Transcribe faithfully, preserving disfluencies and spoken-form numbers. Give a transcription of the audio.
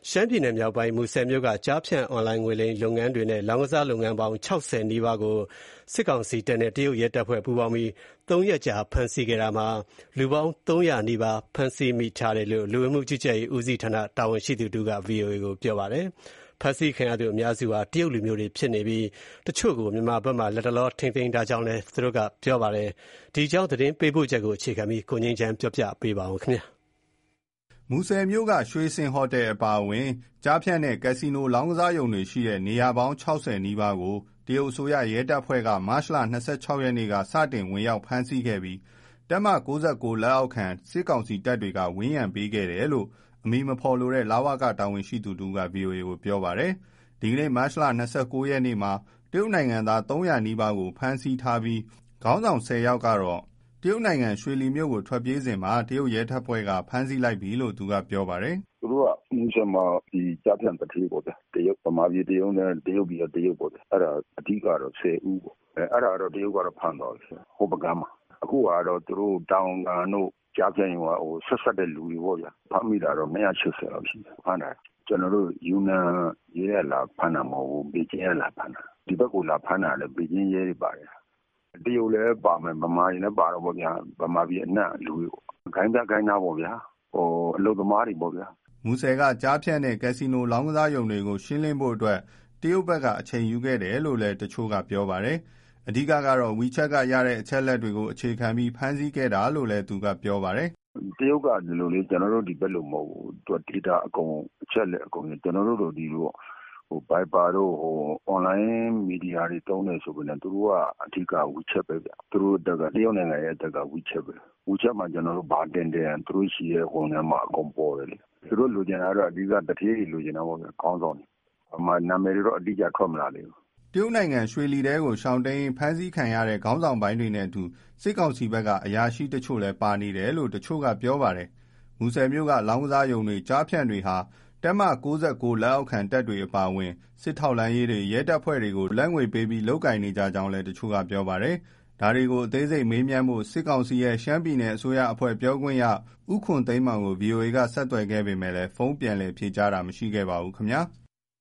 ရှမ်းပြည်နယ်မြောက်ပိုင်းမူဆယ်မြို့ကကျားဖြန့်အွန်လိုင်းငွေလိမ်လုပ်ငန်းတွေနဲ့လောင်းကစားလုပ်ငန်းပေါင်း၆၀နီးပါးကိုစစ်ကောင်စီတပ်နဲ့တရုတ်ရဲတပ်ဖွဲ့ပူးပေါင်းပြီးသုံးရက်ကြာဖမ်းဆီးခဲ့တာမှာလူပေါင်းသုံးရာနီးပါးဖမ်းဆီးမိထားတယ်လို့လူဝင်မှုကြီးကြပ်ရေးဦးစီးဌာနတာဝန်ရှိသူတူက ဗွီအိုအေ ကိုပြောပါတယ်။ဖမ်းဆီးခံရသူအများစုဟာတရုတ်လူမျိုးတွေဖြစ်နေပြီးတချို့ကိုမြန်မာဘက်မှလက်တလောထိန်းသိမ်းထားကြောင်းလည်းသူတို့ကပြောပါတယ်။ဒီအကြောင်းသတင်းပေးပို့ချက်ကိုအခြေခံပြီးကိုငြိမ်းချမ်းပြောပြပေးပါဦးခင်ဗျာ။မူဆယ်မြို့ကရွှေစင်ဟိုတယ်အပါအဝင်ကြားဖြန့်တဲ့ကက်စီနိုလောင်းကစားရုံတွေရှိတဲ့နေရာပေါင်း၆၀နီးပါးကိုတရုတ်အစိုးရရဲတပ်ဖွဲ့ကမတ်လ၂၆ရက်နေ့ကစတင်ဝင်ရောက်ဖမ်းဆီးခဲ့ပြီးတပ်မ၉၉လက်အောက်ခံစစ်ကောင်စီတပ်တွေကဝန်းရံပေးခဲ့တယ်လို့အမည်မဖော်လိုတဲ့လဝကတာဝန်ရှိသူတူက ဗွီအိုအေ ကိုပြောပါတယ်။ဒီကနေ့မတ်လ၂၉ရက်နေ့မှာတရုတ်နိုင်ငံသားသုံးရာနီးပါးကိုဖမ်းဆီးထားပြီးခေါင်းဆောင်၁၀ယောက်ကတော့တရုတ်နိုင်ငံရွှေလီမြို့ကိုထွက်ပြေးစဉ်မှာတရုတ်ရဲတပ်ဖွဲ့ကဖမ်းဆီးလိုက်ပြီလို့သူကပြောပါတယ်။သူတို့ကမူဆယ်မှာဒီကြားဖြန့်တတိပေါ့ဗျာတရုတ်ဗမာပြည်တရုတ်နဲ့တရုတ်ပြည်တရုတ်ပေါ့ဗျာအဲ့ဒါအဓိကတော့ဆယ်ဦးပေါ့အဲအဲ့ဒါတော့တရုတ်ကတော့ဖမ်းသွားပြီဟိုပကမ်းမှာအခုကတော့သူတို့တောင်ကန်တို့ကြားဖြန့်ရင်ဟိုဆက်ဆက်တဲ့လူတွေပေါ့ဗျာဖမ်းမိတာတော့၂၈၀လောက်ရှိတယ်ဖမ်းတာကျွန်တော်တို့ယူနန်ရဲရလာဖမ်းတာမဟုတ်ဘူးဘေကျင်းရလာဖမ်းတာဒီဘက်ကလာဖမ်းတာလည်းဘေကျင်းရဲတွေပါတယ်တရုတ်လည်းပါမယ်ဗမာပြည်လည်းပါတော့ဗောဗျာဗမာပြည်အနှံ့လူတွေခိုင်းပြခိုင်းသားဗောဗျာဟိုအလုပ်သမားတွေဗောဗျာမူဆယ်ကကြားဖြန့်တဲ့ကက်စီနိုလောင်းကစားရုံတွေကိုရှင်းလင်းဖို့အတွက်တရုတ်ဘက်ကအချိန်ယူခဲ့တယ်လို့လည်းတချို့ကပြောပါတယ်အဓိကကတော့ WeChat ကရတဲ့အချက်လက်တွေကိုအခြေခံပြီးဖမ်းဆီးခဲ့တာလို့လည်းသူကပြောပါတယ်တရုတ်ကဒီလိုလေးကျွန်တော်တို့ဒီဘက်လိုမဟုတ်ဘူးသူ data အကုန်အချက်လက်အကုန်ကျွန်တော်တို့တို့ဒီလိုဟို Viber တို့ဟို online media တွေတုံးနေဆိုပြီးတော့သူတို့ကအဓိက WeChat ပဲဗျသူတို့တက်ကတရုတ်နိုင်ငံရဲ့တက်က WeChat ပဲ WeChat မှာကျွန်တော်တို့ဘာတင်တယ်သူတို့ရှိရဲ့ဟိုထဲမှာအကုန်ပေါ်တယ်လေသူတို့လူကျင်တာတော့အဓိကတတိယလူကျင်တာပေါ့ဗျခေါင်းဆောင်တယ်အမှနာမည်တွေတော့အတိအကျထွက်မလာသေးဘူးတရုတ်နိုင်ငံရွှေလီတဲကိုရှောင်းတိန်ဖမ်းဆီးခံရတဲ့ခေါင်းဆောင်ပိုင်းတွေနဲ့အတူစစ်ကောင်စီဘက်ကအရာရှိတချို့လည်းပါနေတယ်လို့တချို့ကပြောပါတယ်မူဆယ်မြို့ကလောင်းကစားရုံတွေကြားဖြန့်တွေဟာတပ်မ၉၉လက်အောက်ခံတပ်တွေအပါအဝင်စစ်ထောက်လှမ်းရေးတွေရဲတပ်ဖွဲ့တွေကိုလက်ငွေပေးပြီးလုပ်ကင်နေကြကြောင်းလည်းတချို့ကပြောပါတယ်ဒါတွေကိုအသေးစိတ်မေးမြန်းဖို့စစ်ကောင်စီရဲ့ရှမ်းပြည်နယ်အစိုးရအဖွဲ့ပြောခွင့်ရဦးခွန်သိန်းမောင်ကို ဗွီအိုအေ ကဆက်သွယ်ခဲ့ပေမဲ့ဖုန်းပြန်လည်ဖြေကြားတာမရှိခဲ့ပါဘူးခင်ဗျာ။